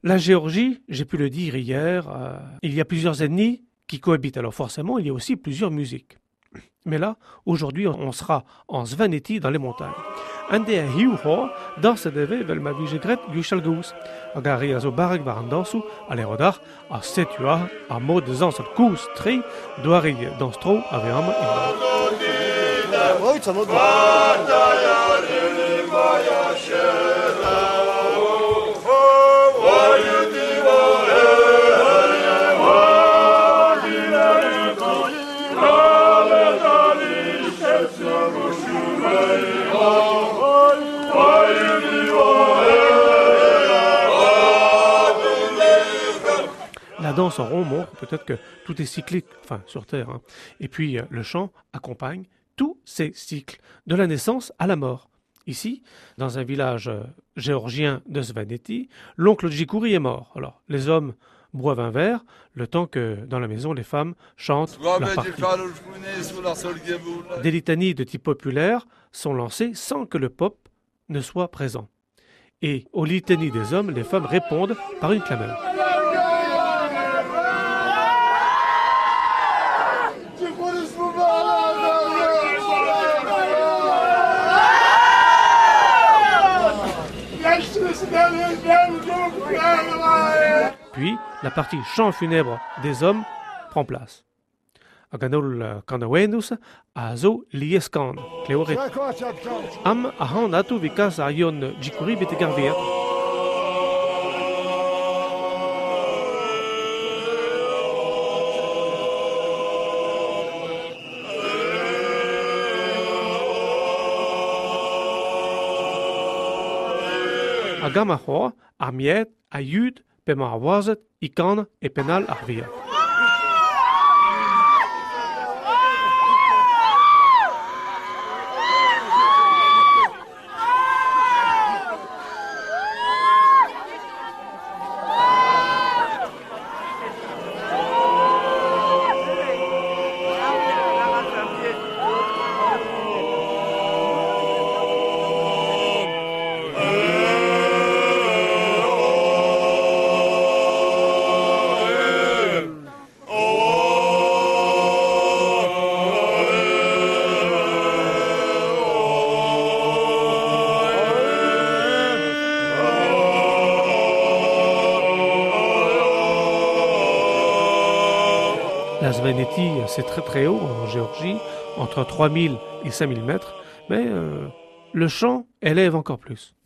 La Géorgie, j'ai pu le dire hier, il y a plusieurs ethnies qui cohabitent. Alors forcément, il y a aussi plusieurs musiques. Mais là, aujourd'hui, on sera en Svaneti dans les montagnes. Ande a hiuho, danse deve vel ma vigegret gushalgus. Agari azo barek var dansu, ale rodar, a setua, a mod zansel kus tri, doari danstro aveam in. Oui, ça va. La danse en rond montre peut-être que tout est cyclique, enfin sur Terre. Hein. Et puis le chant accompagne tous ces cycles, de la naissance à la mort. Ici, dans un village géorgien de Svaneti, l'oncle Djikouri est mort. Alors, les hommes boivent un verre, le temps que dans la maison, les femmes chantent leur partie. Des litanies de type populaire sont lancées sans que le pop ne soit présent. Et aux litanies des hommes, les femmes répondent par une clameur. Puis, la partie chant funèbre des hommes prend place. Aganol kanawenus azo lieskan, kleoret. Am ahan atu vikas ayon Djikouri betegarvier. Agamaho, amiet, ayud, pema awazet, ikan et penal arvia. La Svaneti, c'est très très haut en Géorgie, entre 3000 et 5000 mètres, mais le chant élève encore plus.